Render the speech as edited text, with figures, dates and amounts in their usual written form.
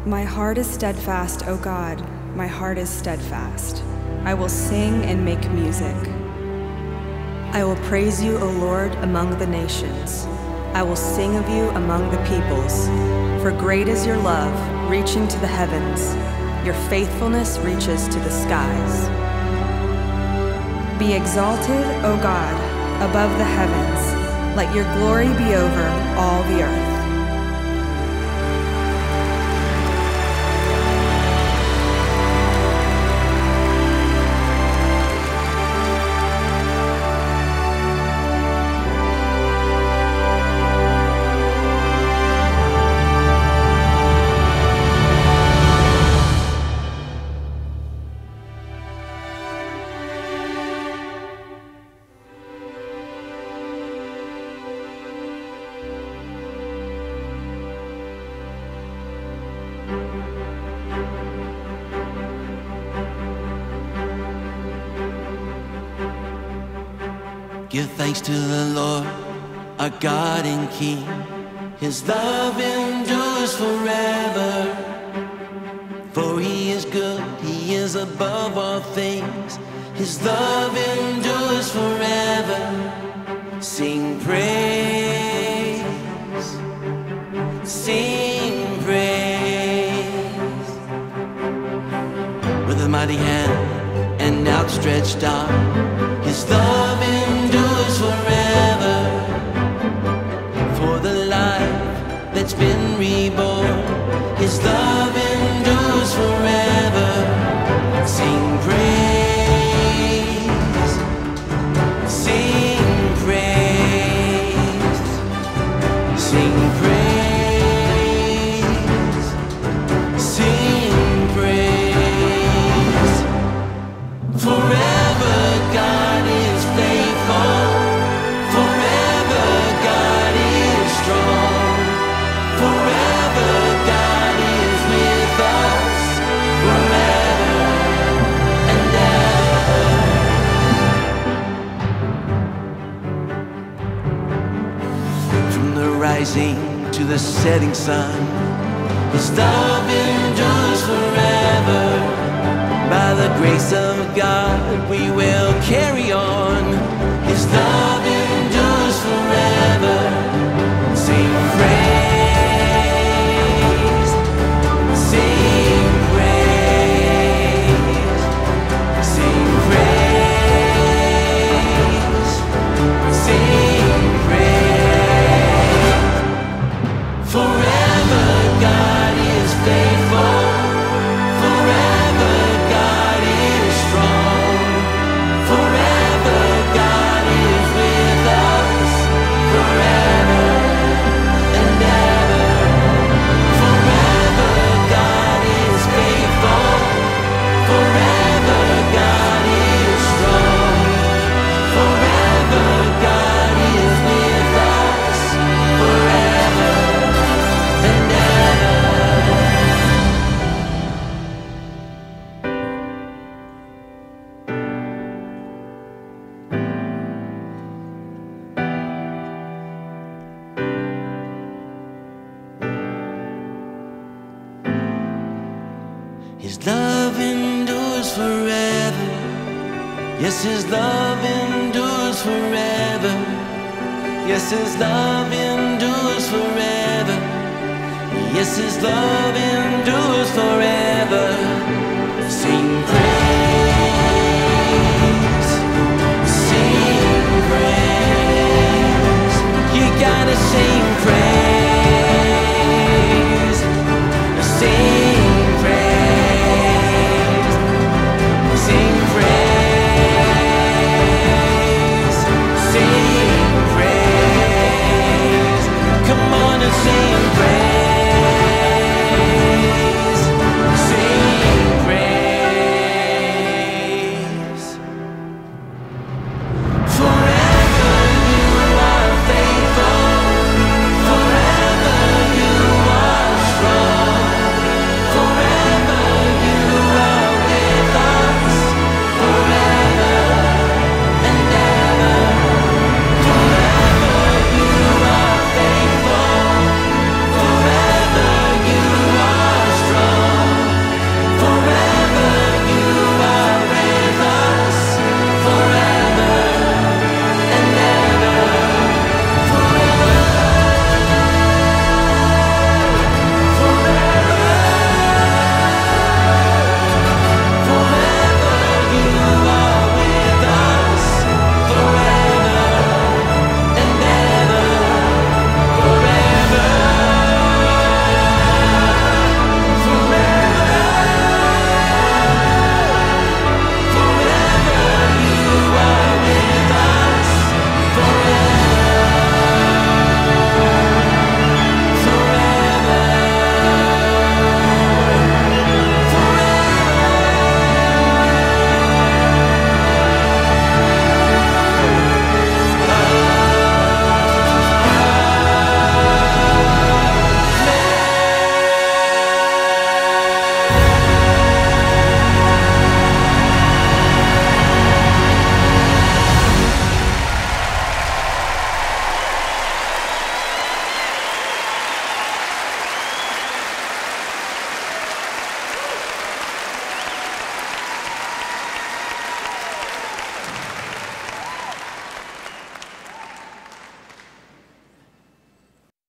My heart is steadfast, O God, my heart is steadfast. I will sing and make music. I will praise you, O Lord, among the nations. I will sing of you among the peoples. For great is your love, reaching to the heavens. Your faithfulness reaches to the skies. Be exalted, O God, above the heavens. Let your glory be over all the earth. Give thanks to the Lord, our God and King. His love endures forever. For he is good, he is above all things. His love endures forever. Sing praise, sing praise. With a mighty hand and outstretched arm, his love endures forever. For the life that's been reborn, his love endures forever. Sing praise, sing praise, sing praise, sing praise. Forever God is faithful, forever God is strong, forever God is with us, forever and ever. From the rising to the setting sun, his love endures forever. By the grace of God we will carry on. His love endures forever. Sing praise, sing praise, sing praise, sing praise. Forever God is faithful, forever God is strong, forever God is with us, forever and ever. Forever God is faithful, forever God is strong, forever God is with us, forever and ever. His love endures forever. Yes, his love endures forever. Yes, his love endures forever. Yes, his love endures forever. Sing praise.